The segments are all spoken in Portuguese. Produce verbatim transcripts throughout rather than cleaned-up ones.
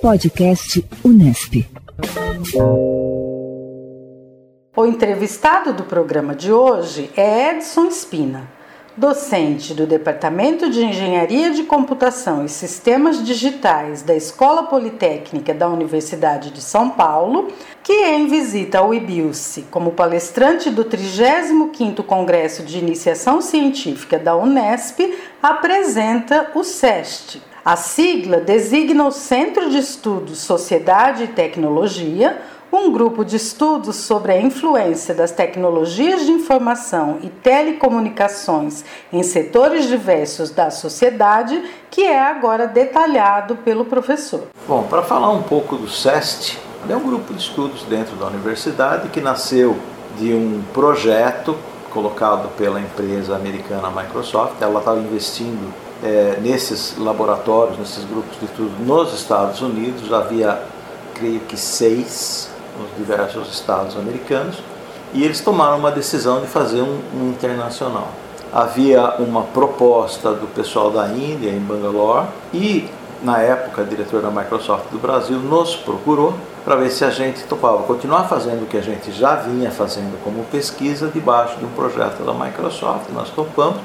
Podcast Unesp. O entrevistado do programa de hoje é Edson Spina, docente do Departamento de Engenharia de Computação e Sistemas Digitais da Escola Politécnica da Universidade de São Paulo, que em visita ao IBILSE como palestrante do trigésimo quinto Congresso de Iniciação Científica da Unesp, apresenta o SEST. A sigla designa o Centro de Estudos Sociedade e Tecnologia, um grupo de estudos sobre a influência das tecnologias de informação e telecomunicações em setores diversos da sociedade, que é agora detalhado pelo professor. Bom, para falar um pouco do SEST, é um grupo de estudos dentro da universidade que nasceu de um projeto colocado pela empresa americana Microsoft. Ela estava investindo é, nesses laboratórios, nesses grupos de estudos nos Estados Unidos. Havia, creio que, seis nos diversos estados americanos, e eles tomaram uma decisão de fazer um, um internacional. Havia uma proposta do pessoal da Índia, em Bangalore, e na época a diretora da Microsoft do Brasil nos procurou para ver se a gente topava continuar fazendo o que a gente já vinha fazendo como pesquisa debaixo de um projeto da Microsoft. Nós topamos,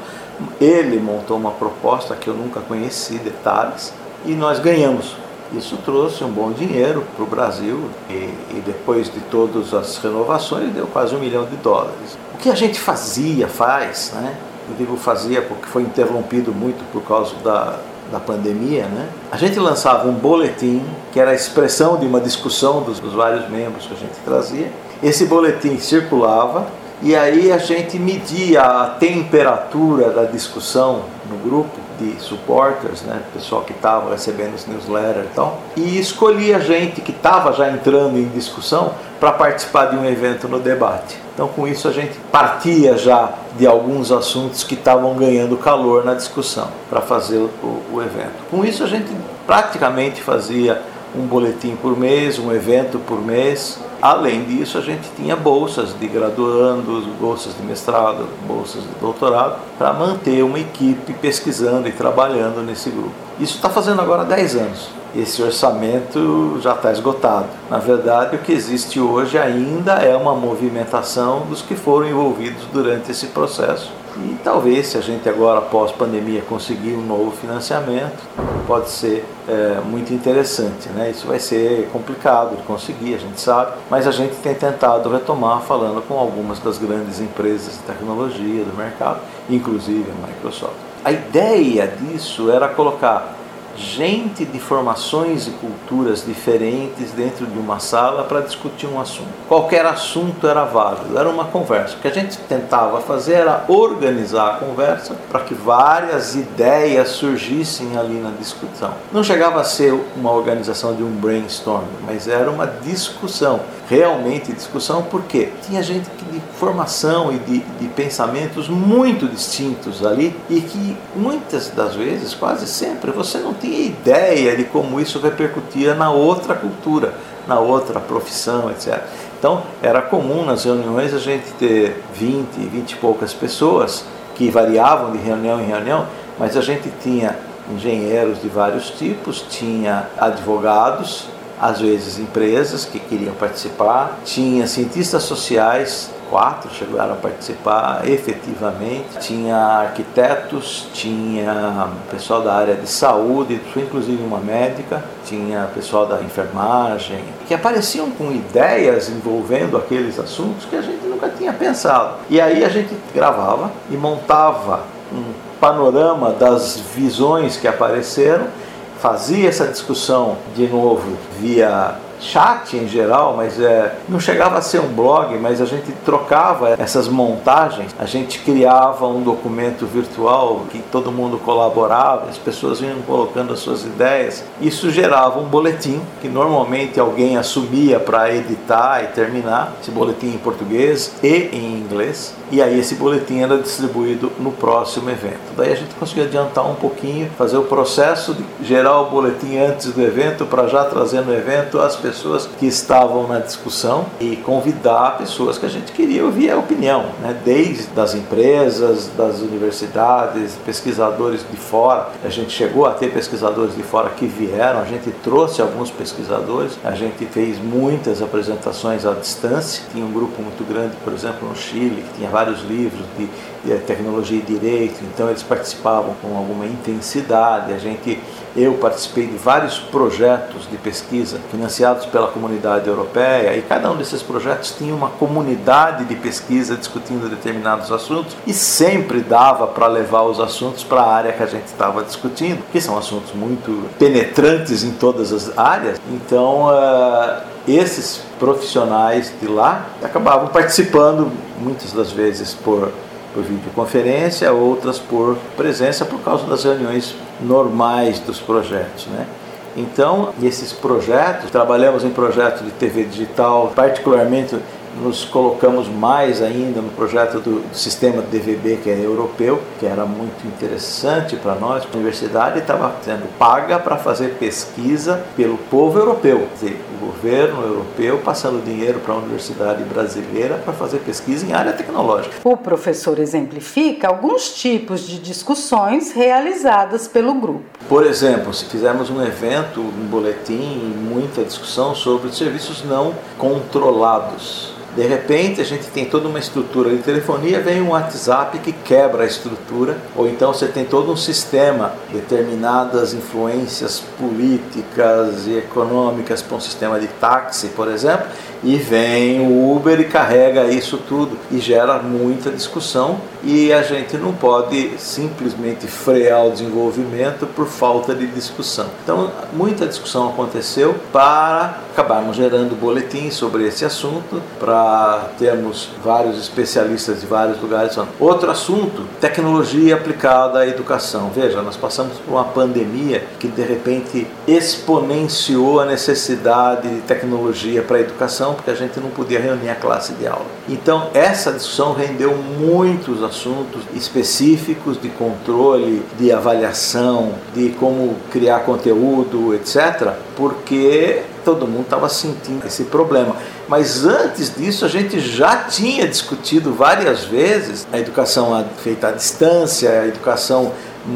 ele montou uma proposta que eu nunca conheci detalhes, e nós ganhamos. Isso trouxe um bom dinheiro para o Brasil e, e depois de todas as renovações deu quase um milhão de dólares. O que a gente fazia, faz, né? Eu digo fazia porque foi interrompido muito por causa da, da pandemia, né? A gente lançava um boletim que era a expressão de uma discussão dos, dos vários membros que a gente trazia. Esse boletim circulava e aí a gente media a temperatura da discussão no grupo de supporters, né, pessoal que estava recebendo os newsletters e tal, e escolhia gente que estava já entrando em discussão para participar de um evento no debate. Então, com isso, a gente partia já de alguns assuntos que estavam ganhando calor na discussão para fazer o, o evento. Com isso, a gente praticamente fazia um boletim por mês, um evento por mês. Além disso, a gente tinha bolsas de graduandos, bolsas de mestrado, bolsas de doutorado, para manter uma equipe pesquisando e trabalhando nesse grupo. Isso está fazendo agora dez anos. Esse orçamento já está esgotado. Na verdade, o que existe hoje ainda é uma movimentação dos que foram envolvidos durante esse processo. E talvez, se a gente agora, pós-pandemia, conseguir um novo financiamento, pode ser é, muito interessante, né? Isso vai ser complicado de conseguir, a gente sabe, mas a gente tem tentado retomar falando com algumas das grandes empresas de tecnologia do mercado, inclusive a Microsoft. A ideia disso era colocar gente de formações e culturas diferentes dentro de uma sala para discutir um assunto. Qualquer assunto era válido, era uma conversa. O que a gente tentava fazer era organizar a conversa para que várias ideias surgissem ali na discussão. Não chegava a ser uma organização de um brainstorm, mas era uma discussão, realmente discussão, porque tinha gente de formação e de, de pensamentos muito distintos ali e que muitas das vezes, quase sempre, você não tinha ideia de como isso repercutia na outra cultura, na outra profissão, etcétera. Então, era comum nas reuniões a gente ter vinte, vinte e poucas pessoas que variavam de reunião em reunião, mas a gente tinha engenheiros de vários tipos, tinha advogados, às vezes empresas que queriam participar, tinha cientistas sociais, quatro chegaram a participar efetivamente, tinha arquitetos, tinha pessoal da área de saúde, inclusive uma médica, tinha pessoal da enfermagem, que apareciam com ideias envolvendo aqueles assuntos que a gente nunca tinha pensado. E aí a gente gravava e montava um panorama das visões que apareceram, fazia essa discussão de novo via chat em geral, mas é, não chegava a ser um blog, mas a gente trocava essas montagens, a gente criava um documento virtual que todo mundo colaborava, as pessoas vinham colocando as suas ideias, isso gerava um boletim que normalmente alguém assumia para editar e terminar, esse boletim em português e em inglês, e aí esse boletim era distribuído no próximo evento. Daí a gente conseguiu adiantar um pouquinho, fazer o processo de gerar o boletim antes do evento para já trazer no evento as pessoas pessoas que estavam na discussão e convidar pessoas que a gente queria ouvir a opinião, né? Desde das empresas, das universidades, pesquisadores de fora. A gente chegou a ter pesquisadores de fora que vieram, a gente trouxe alguns pesquisadores, a gente fez muitas apresentações à distância. Tinha um grupo muito grande, por exemplo, no Chile, que tinha vários livros de, de tecnologia e direito, então eles participavam com alguma intensidade. A gente, eu participei de vários projetos de pesquisa financiados pela comunidade europeia, e cada um desses projetos tinha uma comunidade de pesquisa discutindo determinados assuntos, e sempre dava para levar os assuntos para a área que a gente estava discutindo, que são assuntos muito penetrantes em todas as áreas. Então, uh, esses profissionais de lá acabavam participando, muitas das vezes por por videoconferência, outras por presença por causa das reuniões normais dos projetos, né? Então, esses projetos, trabalhamos em projetos de T V digital, particularmente nos colocamos mais ainda no projeto do, do sistema D V B, que é europeu, que era muito interessante para nós. A universidade estava sendo paga para fazer pesquisa pelo povo europeu, quer dizer, o governo europeu passando dinheiro para a universidade brasileira para fazer pesquisa em área tecnológica. O professor exemplifica alguns tipos de discussões realizadas pelo grupo. Por exemplo, se fizermos um evento, um boletim, muita discussão sobre serviços não controlados. De repente a gente tem toda uma estrutura de telefonia, vem um WhatsApp que quebra a estrutura, ou então você tem todo um sistema, determinadas influências políticas e econômicas para um sistema de táxi, por exemplo, e vem o Uber e carrega isso tudo e gera muita discussão, e a gente não pode simplesmente frear o desenvolvimento por falta de discussão. Então muita discussão aconteceu para acabarmos gerando boletins sobre esse assunto, para termos vários especialistas de vários lugares. Outro assunto, tecnologia aplicada à educação. Veja, nós passamos por uma pandemia que de repente exponenciou a necessidade de tecnologia para a educação, porque a gente não podia reunir a classe de aula. Então essa discussão rendeu muitos assuntos específicos de controle, de avaliação, de como criar conteúdo, etcétera, porque todo mundo estava sentindo esse problema. Mas antes disso a gente já tinha discutido várias vezes a educação feita à distância, a educação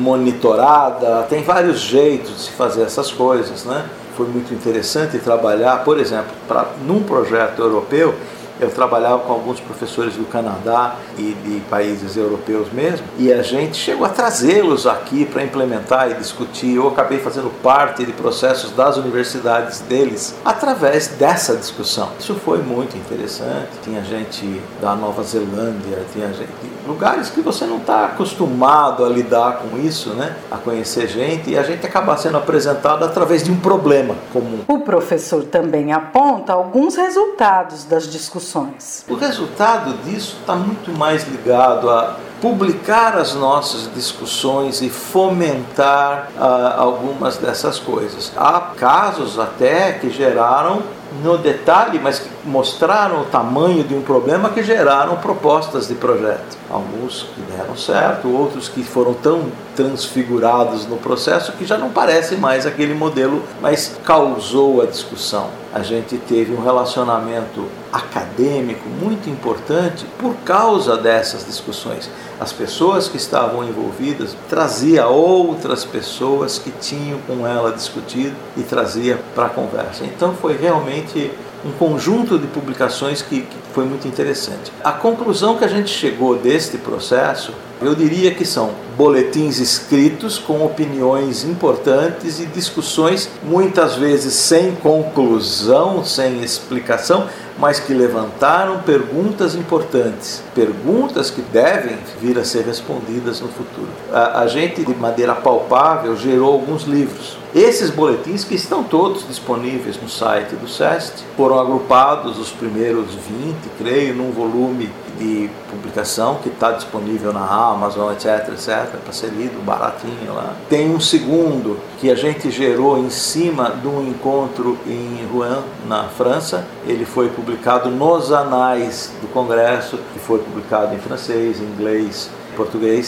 monitorada, tem vários jeitos de se fazer essas coisas, né? Foi muito interessante trabalhar, por exemplo, pra, num projeto europeu. Eu trabalhava com alguns professores do Canadá e de países europeus mesmo, e a gente chegou a trazê-los aqui para implementar e discutir. Eu acabei fazendo parte de processos das universidades deles através dessa discussão. Isso foi muito interessante. Tinha gente da Nova Zelândia, tinha gente de lugares que você não está acostumado a lidar com isso, né? A conhecer gente, e a gente acaba sendo apresentado através de um problema comum. O professor também aponta alguns resultados das discussões. O resultado disso está muito mais ligado a publicar as nossas discussões e fomentar uh, algumas dessas coisas. Há casos até que geraram, no detalhe, mas que mostraram o tamanho de um problema, que geraram propostas de projeto. Alguns que deram certo, outros que foram tão transfigurados no processo que já não parece mais aquele modelo, mas causou a discussão. A gente teve um relacionamento acadêmico muito importante por causa dessas discussões. As pessoas que estavam envolvidas trazia outras pessoas que tinham com ela discutido e trazia para a conversa. Então foi realmente um conjunto de publicações que, que foi muito interessante. A conclusão que a gente chegou deste processo, eu diria que são boletins escritos com opiniões importantes e discussões muitas vezes sem conclusão, sem explicação, mas que levantaram perguntas importantes, perguntas que devem vir a ser respondidas no futuro. A, a gente, de maneira palpável, gerou alguns livros. Esses boletins, que estão todos disponíveis no site do SEST, foram agrupados, os primeiros vinte, creio, num volume de publicação que está disponível na Amazon, etc, etcétera, para ser lido baratinho lá. Tem um segundo que a gente gerou em cima de um encontro em Rouen, na França. Ele foi publicado nos anais do Congresso, que foi publicado em francês, inglês, português.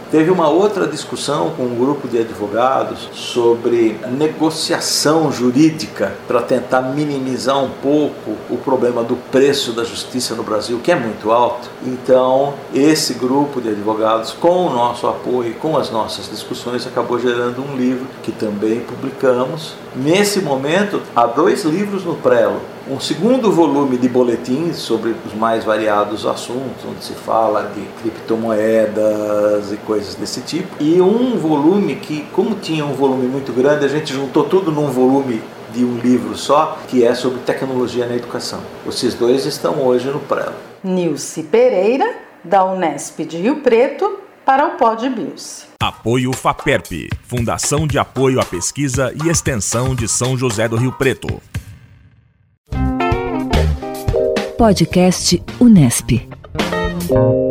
Teve uma outra discussão com um grupo de advogados sobre negociação jurídica para tentar minimizar um pouco o problema do preço da justiça no Brasil, que é muito alto. Então, esse grupo de advogados, com o nosso apoio, com as nossas discussões, acabou gerando um livro que também publicamos. Nesse momento, há dois livros no prelo. Um segundo volume de boletins sobre os mais variados assuntos, onde se fala de criptomoedas e coisas desse tipo. E um volume que, como tinha um volume muito grande, a gente juntou tudo num volume de um livro só, que é sobre tecnologia na educação. Esses dois estão hoje no prelo. Nilce Pereira, da Unesp de Rio Preto, para o Pod Bios. Apoio FAPERP, Fundação de Apoio à Pesquisa e Extensão de São José do Rio Preto. Podcast Unesp.